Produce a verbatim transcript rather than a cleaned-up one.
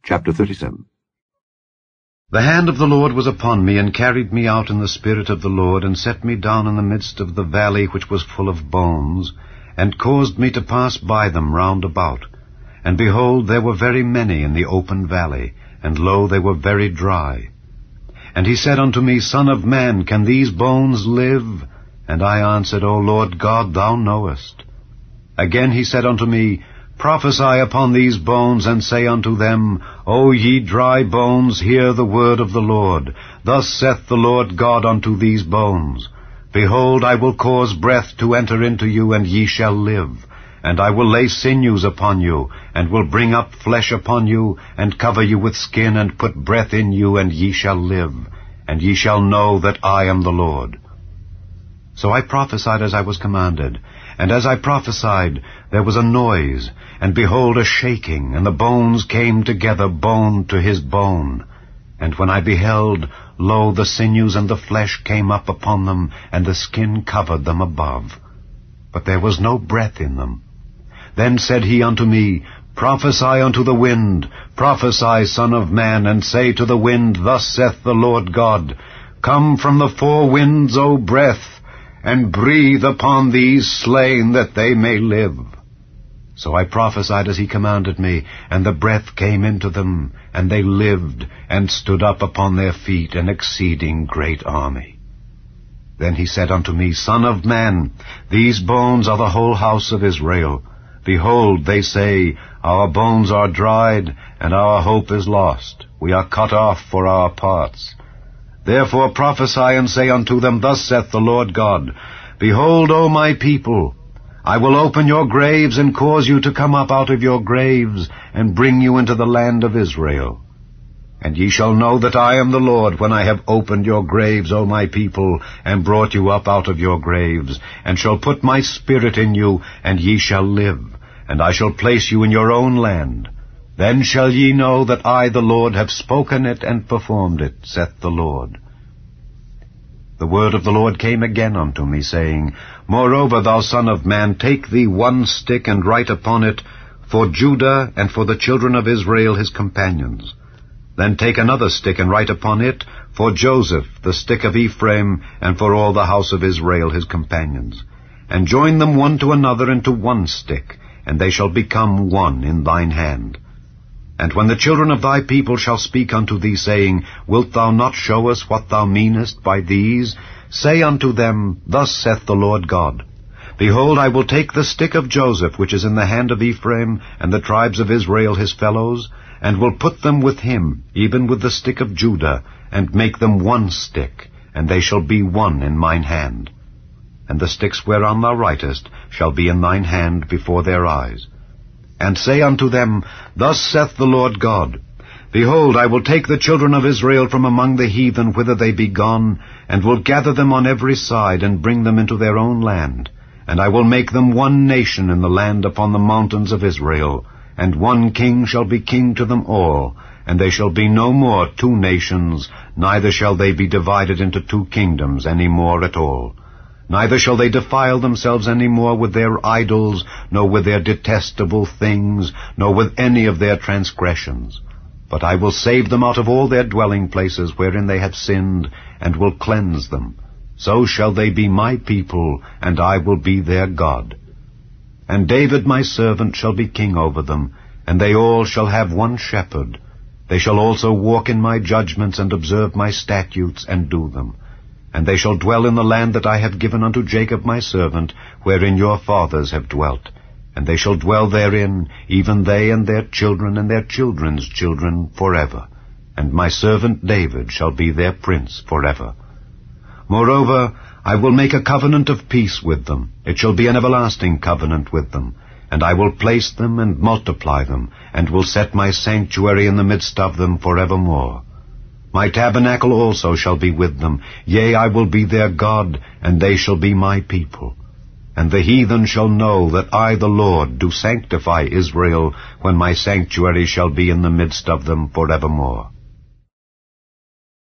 Chapter thirty-seven. The hand of the Lord was upon me, and carried me out in the Spirit of the Lord, and set me down in the midst of the valley which was full of bones, and caused me to pass by them round about. And behold, there were very many in the open valley, and lo, they were very dry. And he said unto me, Son of man, can these bones live? And I answered, O Lord God, thou knowest. Again he said unto me, Prophesy upon these bones, and say unto them, O ye dry bones, hear the word of the Lord. Thus saith the Lord God unto these bones, Behold, I will cause breath to enter into you, and ye shall live. And I will lay sinews upon you, and will bring up flesh upon you, and cover you with skin, and put breath in you, and ye shall live. And ye shall know that I am the Lord. So I prophesied as I was commanded. And as I prophesied, there was a noise, and behold, a shaking, and the bones came together, bone to his bone. And when I beheld, lo, the sinews and the flesh came up upon them, and the skin covered them above. But there was no breath in them. Then said he unto me, Prophesy unto the wind, prophesy, Son of man, and say to the wind, Thus saith the Lord God, Come from the four winds, O breath, and breathe upon these slain, that they may live. So I prophesied as he commanded me, and the breath came into them, and they lived, and stood up upon their feet, an exceeding great army. Then he said unto me, Son of man, these bones are the whole house of Israel. Behold, they say, Our bones are dried, and our hope is lost. We are cut off for our parts. Therefore prophesy and say unto them, Thus saith the Lord God, Behold, O my people, I will open your graves, and cause you to come up out of your graves, and bring you into the land of Israel. And ye shall know that I am the Lord, when I have opened your graves, O my people, and brought you up out of your graves, and shall put my spirit in you, and ye shall live, and I shall place you in your own land. Then shall ye know that I, the Lord, have spoken it and performed it, saith the Lord. The word of the Lord came again unto me, saying, Moreover, thou son of man, take thee one stick, and write upon it, For Judah and for the children of Israel his companions. Then take another stick, and write upon it, For Joseph, the stick of Ephraim, and for all the house of Israel his companions. And join them one to another into one stick, and they shall become one in thine hand. And when the children of thy people shall speak unto thee, saying, Wilt thou not show us what thou meanest by these? Say unto them, Thus saith the Lord God, Behold, I will take the stick of Joseph, which is in the hand of Ephraim, and the tribes of Israel his fellows, and will put them with him, even with the stick of Judah, and make them one stick, and they shall be one in mine hand. And the sticks whereon thou writest shall be in thine hand before their eyes. And say unto them, Thus saith the Lord God, Behold, I will take the children of Israel from among the heathen whither they be gone, and will gather them on every side, and bring them into their own land. And I will make them one nation in the land upon the mountains of Israel, and one king shall be king to them all, and they shall be no more two nations, neither shall they be divided into two kingdoms any more at all. Neither shall they defile themselves any more with their idols, nor with their detestable things, nor with any of their transgressions. But I will save them out of all their dwelling places wherein they have sinned, and will cleanse them. So shall they be my people, and I will be their God. And David my servant shall be king over them, and they all shall have one shepherd. They shall also walk in my judgments, and observe my statutes, and do them. And they shall dwell in the land that I have given unto Jacob my servant, wherein your fathers have dwelt. And they shall dwell therein, even they and their children and their children's children forever. And my servant David shall be their prince forever. Moreover, I will make a covenant of peace with them. It shall be an everlasting covenant with them. And I will place them and multiply them, and will set my sanctuary in the midst of them forevermore. My tabernacle also shall be with them. Yea, I will be their God, and they shall be my people. And the heathen shall know that I, the Lord, do sanctify Israel, when my sanctuary shall be in the midst of them forevermore.